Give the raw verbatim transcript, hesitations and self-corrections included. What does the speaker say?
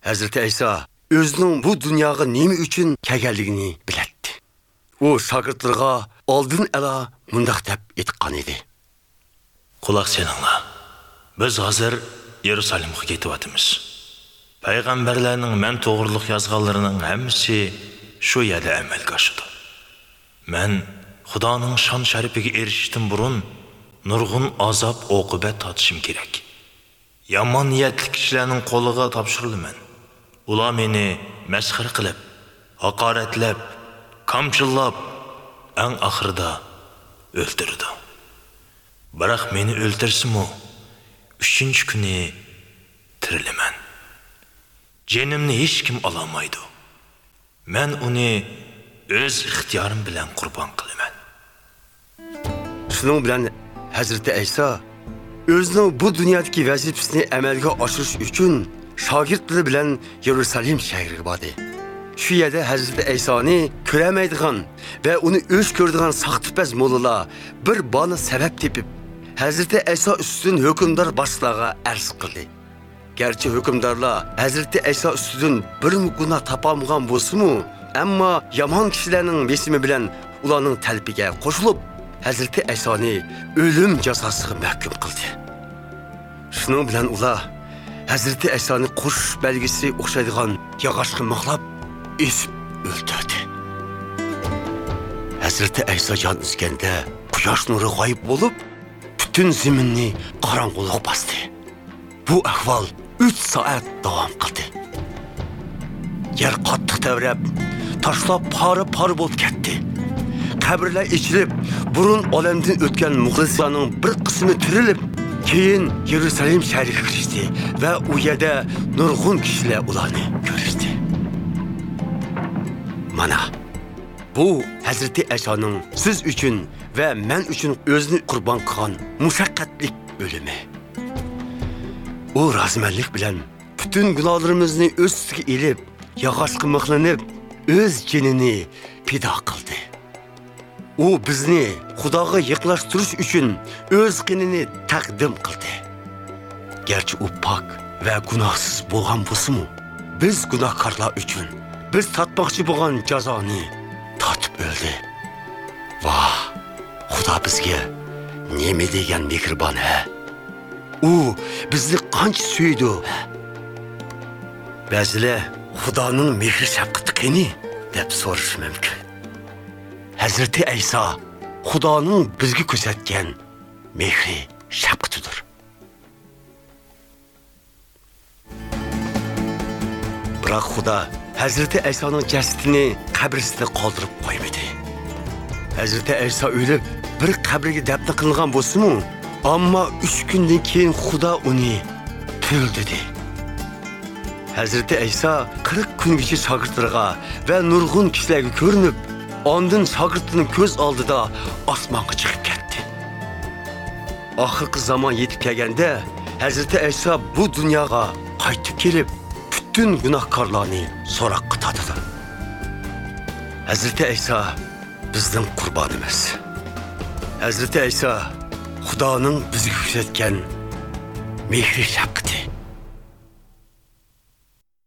Hazreti İsa özünün bu dünyaya nemi üçün kelganligini biletdi. O şagirdlarga oldin ala mundaq deb aytgan edi. Quloq seninglar. Biz hozir Yerusalimga ketyapmiz. Payg'ambarlarning men to'g'riliq yozganlarining hammasi shu yerda amalga oshdi. Men Xudoning shon sharifiga erishishdan burun nurg'un azob oqibat tatishim kerak. Yomon niyatli kishilarning qo'liga topshirilaman. Ular meni masxara qilib, haqoratlab, kamchillab, eng oxirida o'ldirdi. Biroq meni o'ldirsa-mu, uchinchi kuni tirilaman. Jenimni hech kim ololmaydi. Men uni o'z ixtiyorim bilan qurbon qilaman. Shuning bilan Hazreti İsa o'zining bu dunyodagi vazifasini amalga oshirish uchun shogirdlari bilan Yerusalim shahriga bordi. Shu yerda Hazreti İsa'ni ko'ramaydigan va uni o'z ko'radigan saqtipaz mo'llalar bir bani sabab tepib Hazreti İsa ustidan hukmdor boshlig'iga arz qildi. Gerçi hükümdarlar Hazreti İsa üstüdün bir günah tapamagan bolsa-mu, ammo yomon kishilarning besimi bilan ularning talbiga qo'shilib, Hazreti İsa'ni o'lim jazosiga mahkum qildi. Shuning bilan ular Hazreti İsa'ni qush belgisi o'xshaydigan yog'ochga mixlab, esib o'ldirdi. Hazreti İsa jon uzganda quyosh nuri g'oyib bo'lib, butun zaminni qorong'ulik bosdi. Bu ahvol uch soat davom qildi. Yer qattiq tavrab, toshlar pora-pora bo'lib ketdi. Qabrlar ichilib, burun olamdan o'tgan muxlislarning bir qismi tirilib, keyin Yerusalim shahriga kirishdi va u yerda nurg'un kishilar ularni ko'rishdi. Mana bu Hazreti İsa'ning siz uchun va men uchun o'zini qurbon qilgan mushaqqatlik o'limi. O razmanlik bilan bütün günahlarımızı üstüge ilib, yağaçqa mixlanib, öz jinini pido qildi. O bizni Xudoga yaqinlashtirish uchun öz qinini taqdim qildi. Gerçi u pok va gunohsiz bo'lgan bo'lsa-mu, biz gunohkorlar uchun biz tatmoqchi bo'lgan jazoni tatib o'ldi. Vah, Xudo bizga nima degan mehribon ha? U bizni qancha suydi. Ba'zilar Xudoning mehr shafqati qani deb so'rash mumkin. Hazreti İsa Xudoning bizga ko'rsatgan mehri shafqatidir. Biroq Xudo Hazreti İsa'ning jasadini qabrida qoldirib qo'ymadi. Hazreti İsa o'lib bir qabrga dafn qilingan bo'lsa-mu, Amma üç günden keyin Xudo uni tirildi. Hazreti İsa qirq kungacha shogirdlarga va nurg'un kishilarga ko'rinib, ondan shogirdlarning ko'z oldida osmonga chiqib ketdi. Oxirgi zamon yetib kelganda Hazreti İsa bu dunyoga qaytib kelib, bütün gunohkorlarni so'roqqa tortdi. Hazreti İsa bizning qurbonimiz. Hazreti İsa Xudoning bizga ko'rsatgan mehri shafqati